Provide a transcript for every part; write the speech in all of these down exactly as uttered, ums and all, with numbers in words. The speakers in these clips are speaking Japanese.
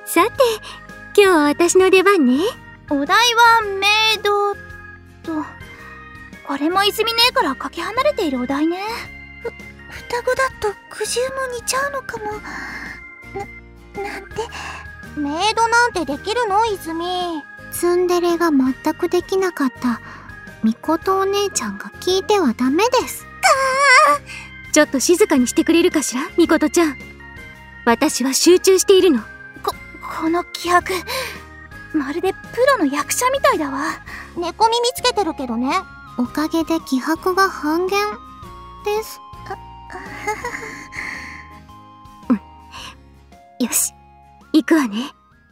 さて、今日は私の出番ね。 お題はメイドと、これも泉姉からかけ離れているお題ね。 ふ双子だとくじゅうも似ちゃうのかも。な、なんて。メイドなんてできるの泉？ツンデレが全くできなかったみことお姉ちゃんが聞いてはダメです。かーちょっと静かにしてくれるかしら、みことちゃん。私は集中しているの。 こ、この気迫、まるでプロの役者みたいだわ。 猫耳つけてるけどね。おかげで気迫が半減です。 うん、よし、行くわね。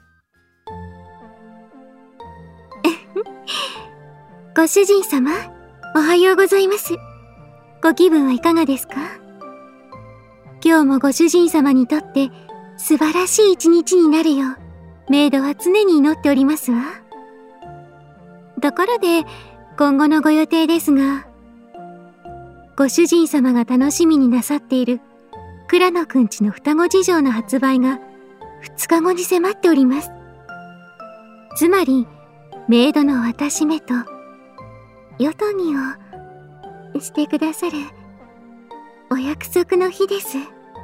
ご主人様、おはようございます。ご気分はいかがですか？今日もご主人様にとって素晴らしい一日になるよう、メイドは常に祈っておりますわ。ところで、今後のご予定ですが、ご主人様が楽しみになさっている倉野くんちの双子事情の発売がふつかごに迫っております。つまり、メイドの私めと、よとみをしてくださるお約束の日です。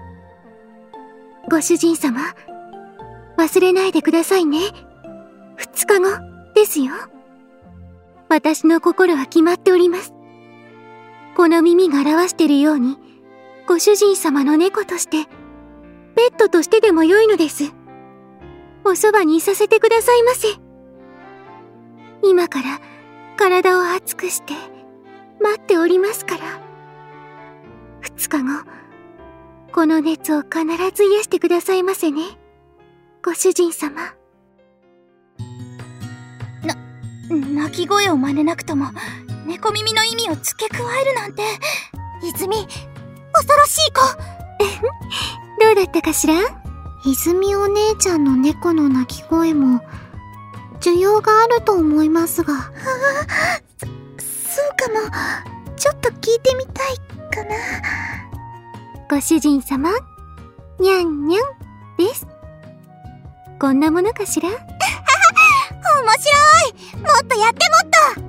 ご主人様、忘れないでくださいね。ふつかごですよ。私の心は決まっております。この耳が表しているように、ご主人様の猫として、ペットとしてでも良いのです。おそばにいさせてくださいませ。今から体を熱くして待っておりますから。ふつかご、この熱を必ず癒してくださいませね、ご主人様。 な、鳴き声を真似なくとも猫耳の意味を付け加えるなんて。 泉、恐ろしい子。 どうだったかしら？ 泉お姉ちゃんの猫の鳴き声も需要があると思いますが。ああ、そ、そうかも。ちょっと聞いてみたいかな。 ご主人様、にゃんにゃんです。こんなものかしら？面白い！もっとやって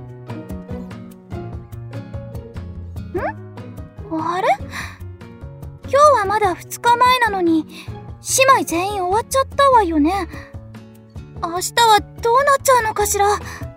もっと！ん？あれ？今日はまだふつかまえなのに、姉妹全員終わっちゃったわよね。明日はどうなっちゃうのかしら？